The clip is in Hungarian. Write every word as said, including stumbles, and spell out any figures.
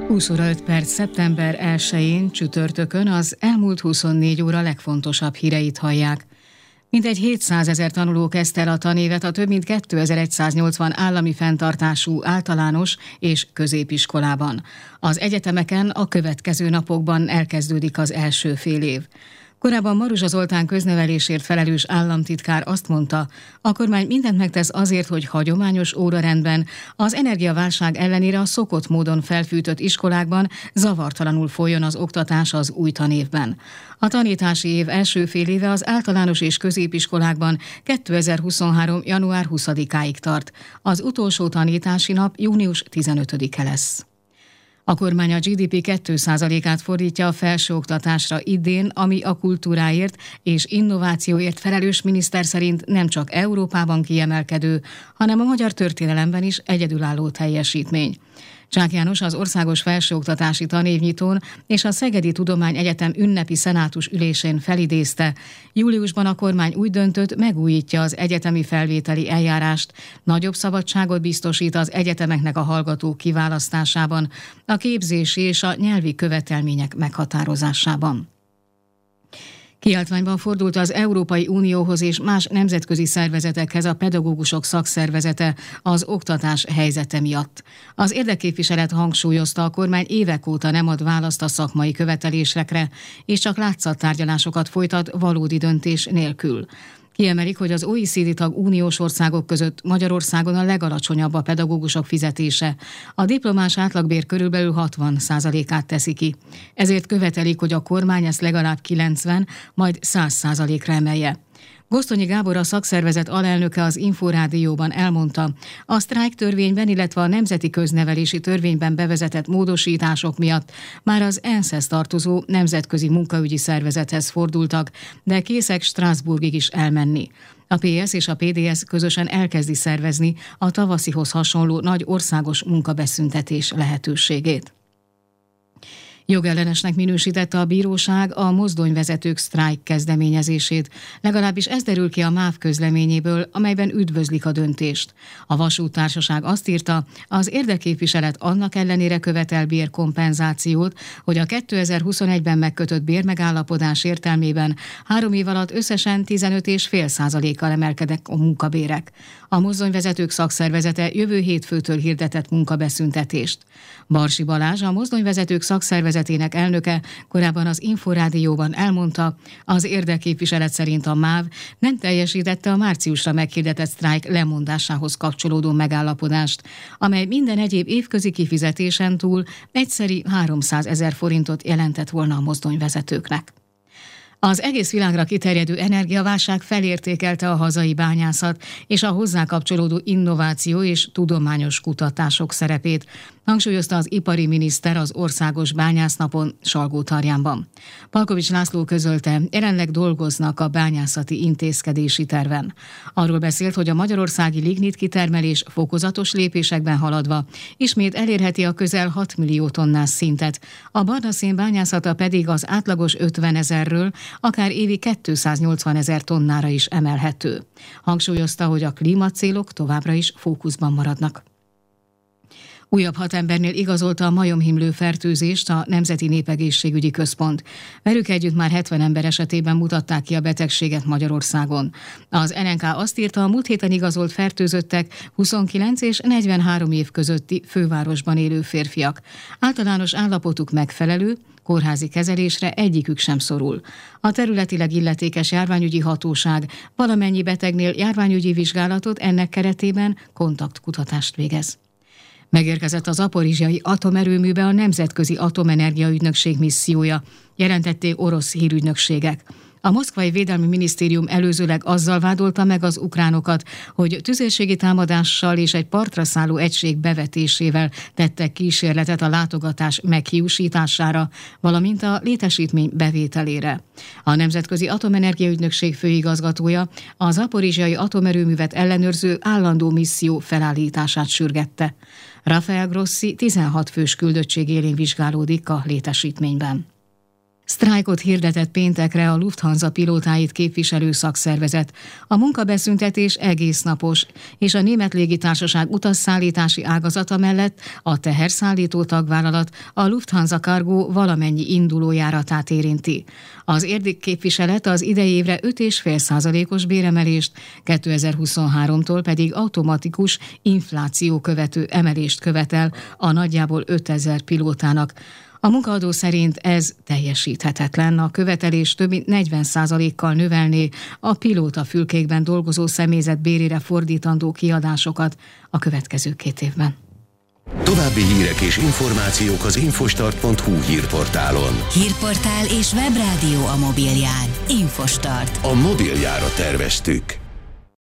húsz óra öt perc szeptember elsején csütörtökön az elmúlt huszonnégy óra legfontosabb híreit hallják. Mintegy hétszázezer tanuló kezdte el a tanévet a több mint kétezer-száznyolcvan állami fenntartású általános és középiskolában. Az egyetemeken a következő napokban elkezdődik az első fél év. Korábban Maruzsa Zoltán köznevelésért felelős államtitkár azt mondta, a kormány mindent megtesz azért, hogy hagyományos órarendben az energiaválság ellenére a szokott módon felfűtött iskolákban zavartalanul folyjon az oktatás az új tanévben. A tanítási év első fél éve az általános és középiskolákban kétezer-huszonhárom. január huszadikáig tart. Az utolsó tanítási nap június tizenötödike lesz. A kormány a gé dé pé két százalékát fordítja a felsőoktatásra idén, ami a kultúráért és innovációért felelős miniszter szerint nem csak Európában kiemelkedő, hanem a magyar történelemben is egyedülálló teljesítmény. Csák János az Országos Felsőoktatási Tanévnyitón és a Szegedi Tudományegyetem ünnepi szenátus ülésén felidézte, júliusban a kormány úgy döntött, megújítja az egyetemi felvételi eljárást, nagyobb szabadságot biztosít az egyetemeknek a hallgatók kiválasztásában, a képzési és a nyelvi követelmények meghatározásában. Kiáltványban fordult az Európai Unióhoz és más nemzetközi szervezetekhez a pedagógusok szakszervezete az oktatás helyzete miatt. Az érdekképviselet hangsúlyozta, a kormány évek óta nem ad választ a szakmai követelésekre, és csak látszattárgyalásokat folytat valódi döntés nélkül. Kiemelik, hogy az o e cé dé tag uniós országok között Magyarországon a legalacsonyabb a pedagógusok fizetése. A diplomás átlagbér körülbelül hatvan százalékát teszi ki. Ezért követelik, hogy a kormány ezt legalább kilencven, majd száz százalékra emelje. Gosztonyi Gábor, a szakszervezet alelnöke az Inforádióban elmondta, a sztrájktörvényben, illetve a Nemzeti Köznevelési Törvényben bevezetett módosítások miatt már az é en es zé-hez tartozó nemzetközi munkaügyi szervezethez fordultak, de készek Strasbourgig is elmenni. A pé es és a pé dé es közösen elkezdi szervezni a tavaszihoz hasonló nagy országos munkabeszüntetés lehetőségét. Jogellenesnek minősítette a bíróság a mozdonyvezetők sztrájk kezdeményezését. Legalábbis ez derül ki a MÁV közleményéből, amelyben üdvözlik a döntést. A vasúttársaság azt írta, az érdekképviselet annak ellenére követel bérkompenzációt, hogy a kétezer-huszonegyben megkötött bérmegállapodás értelmében három év alatt összesen tizenöt egész öt százalékkal emelkednek a munkabérek. A mozdonyvezetők szakszervezete jövő hétfőtől hirdetett munkabeszüntetést. Barsi Balázs, a mozdonyvezetők szakszervezetének elnöke korábban az Inforádióban elmondta, az érdekképviselet szerint a MÁV nem teljesítette a márciusra meghirdetett sztrájk lemondásához kapcsolódó megállapodást, amely minden egyéb évközi kifizetésen túl egyszeri háromszázezer forintot jelentett volna a mozdonyvezetőknek. Az egész világra kiterjedő energiaválság felértékelte a hazai bányászat és a hozzá kapcsolódó innováció és tudományos kutatások szerepét, hangsúlyozta az ipari miniszter az Országos Bányásznapon Salgótarjánban. Palkovics László közölte, jelenleg dolgoznak a bányászati intézkedési terven. Arról beszélt, hogy a magyarországi lignit kitermelés fokozatos lépésekben haladva ismét elérheti a közel hat millió tonnás szintet, a barna szén bányászata pedig az átlagos ötvenezerről akár évi kétszáznyolcvanezer tonnára is emelhető. Hangsúlyozta, hogy a klímacélok továbbra is fókuszban maradnak. Újabb hat embernél igazolta a majomhimlő fertőzést a Nemzeti Népegészségügyi Központ. Velük együtt már hetven ember esetében mutatták ki a betegséget Magyarországon. Az en en ká azt írta, a múlt héten igazolt fertőzöttek huszonkilenc és negyvenhárom év közötti fővárosban élő férfiak. Általános állapotuk megfelelő, kórházi kezelésre egyikük sem szorul. A területileg illetékes járványügyi hatóság valamennyi betegnél járványügyi vizsgálatot, ennek keretében kontaktkutatást végez. Megérkezett az zaporizsiai atomerőműbe a Nemzetközi Atomenergia Ügynökség missziója, jelentették orosz hírügynökségek. A moszkvai Védelmi Minisztérium előzőleg azzal vádolta meg az ukránokat, hogy tüzérségi támadással és egy partra szálló egység bevetésével tettek kísérletet a látogatás meghiúsítására, valamint a létesítmény bevételére. A Nemzetközi Atomenergia Ügynökség főigazgatója a zaporizsiai atomerőművet ellenőrző állandó misszió felállítását sürgette. Rafael Grossi tizenhat fős küldöttség élén vizsgálódik a létesítményben. Sztrájkot hirdetett péntekre a Lufthansa pilótáit képviselő szakszervezet. A munkabeszüntetés egész napos, és a német légitársaság utasszállítási ágazata mellett a teherszállító tagvállalat a Lufthansa Cargo valamennyi indulójáratát érinti. Az érdekképviselet az idei évre öt egész öt százalékos béremelést, kétezer-huszonháromtól pedig automatikus infláció követő emelést követel a nagyjából ötezer pilótának. A munkaadó szerint ez teljesíthetetlen. A követelés több mint negyven százalékkal növelné a pilótafülkékben dolgozó személyzet bérére fordítandó kiadásokat a következő két évben. További hírek és információk az infostart pont hu hírportálon. Hírportál és webrádió a mobilján. Infostart. A mobiljára terveztük.